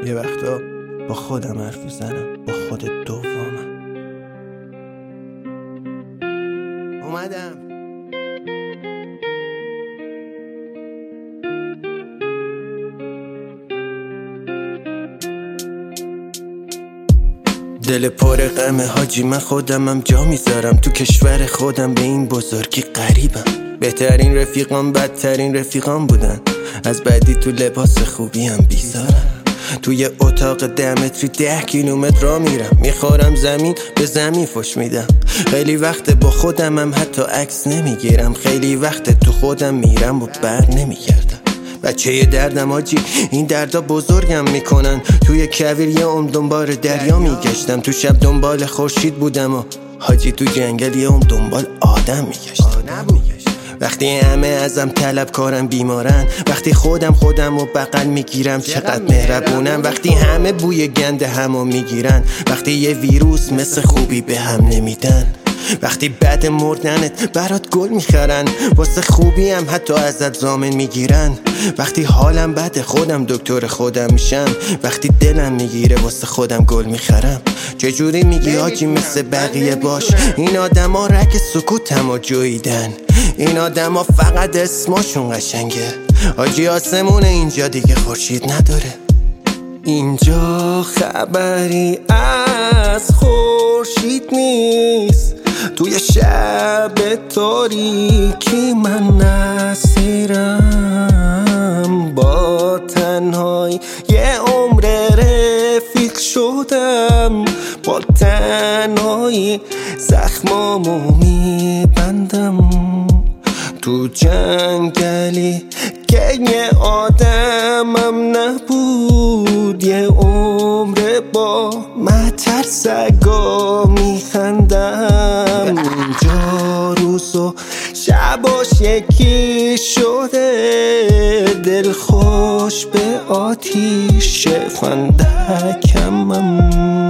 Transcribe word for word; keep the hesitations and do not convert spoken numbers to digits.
یه وقتا با خودم حرف میزنم، با خود دوامم. اومدم. دل پر غم حاجی، من خودمم جا میذارم تو کشور خودم، به این بزرگی غریبم. بهترین رفیقام بدترین رفیقام بودن، از بعدی تو لباس خوبی هم بیزارم. توی اتاق ده متری ده کیلومتر را میرم، میخورم زمین به زمین فش میدم. خیلی وقت با خودمم حتی عکس نمیگیرم، خیلی وقت تو خودم میرم و بر نمیگردم. بچه یه دردم آجی، این دردا بزرگم میکنن. توی کویر یه عمر دنبال دریا میگشتم، تو شب دنبال خورشید بودم و حاجی تو جنگل یه عمر دنبال آدم میگشتم. وقتی همه ازم طلبکارن بیمارن، وقتی خودم خودم رو بغل میگیرم چقدر مهربونم، وقتی همه بوی گند همو میگیرن، وقتی یه ویروس مثل خوبی به هم نمیدن، وقتی بعد مردنت برات گل میخرن، واسه خوبی هم حتی ازت ضامن میگیرن، وقتی حالم بده خودم دکتر خودم میشم، وقتی دلم میگیره واسه خودم گل میخرم. چجوری میگی آجی مثل بقیه باش؟ این آدم ها رگ سکوتمو جویدن، این آدم ها فقط اسمشون قشنگه. آجی آسمون اینجا دیگه خورشید نداره، اینجا خبری از خورشید نیست. توی شب تاریکی من نسیرم، با تنهایی یه عمر رفیق شدم، با تنهایی زخمامو میبندم. تو جنگلی که یه آدمم نبود، یه عمر با مترسگا میخندم. اینجا روز و شباش یکی شده، دل خوش به آتیش فندکمم.